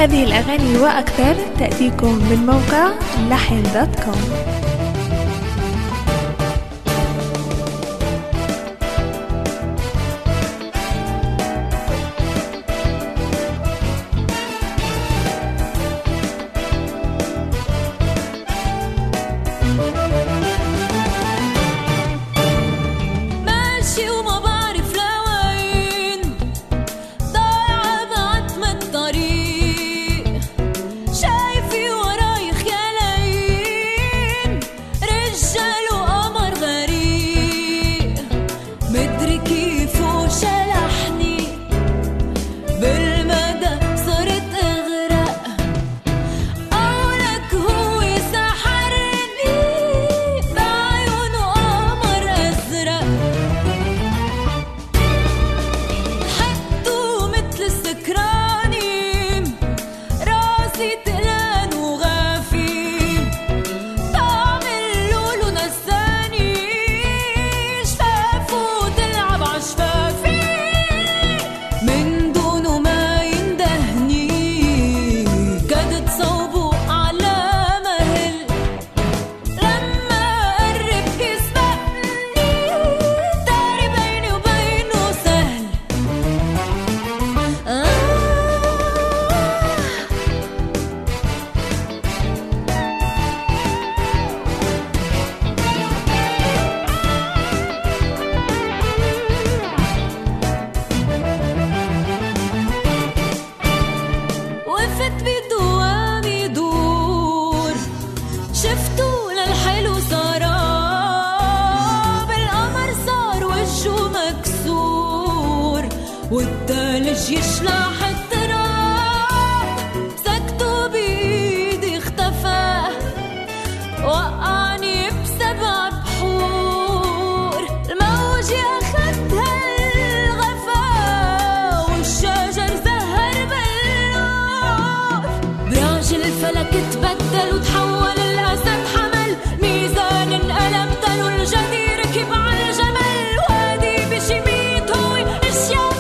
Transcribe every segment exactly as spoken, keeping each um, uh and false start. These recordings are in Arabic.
هذه الأغاني وأكثر تأتيكم من موقع لحن دوت كوم. والثلج يشلح التراب، مسكته بإيدي اختفى، وقعني بسبع بحور، الموج أخدها الغفا، والشجر زهر بالنور، براج الفلك تبدل وتحول الأسد حمل، ميزان انقلب دلو الجدير ركب على الجمل، وادي بشميت هو اشياء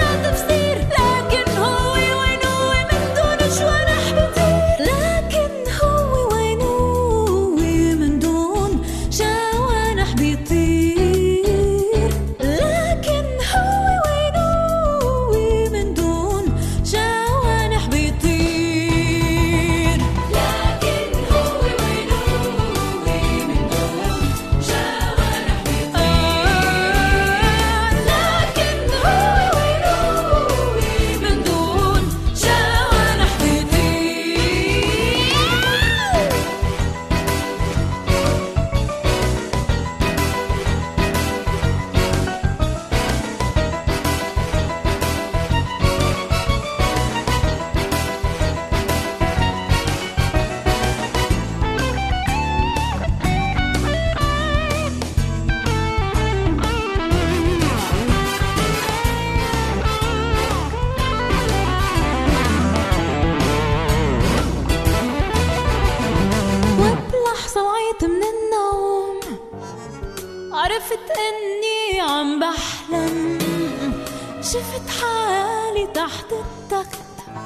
من النوم، عرفت اني عم بحلم، شفت حالي تحت التخت،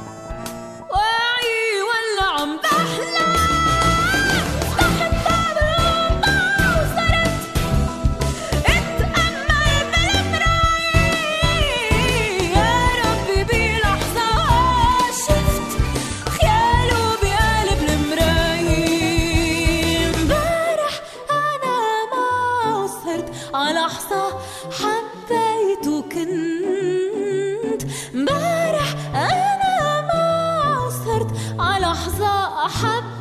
واعي ولا عم بحلم، فتحت باب الغرفة وصرت اتأمل بالمراية، يا ربي بلحظة شفت خياله بقلب المراية، على لحظة حبيت وكنت، امبارح أنا ما صرت على لحظة أحب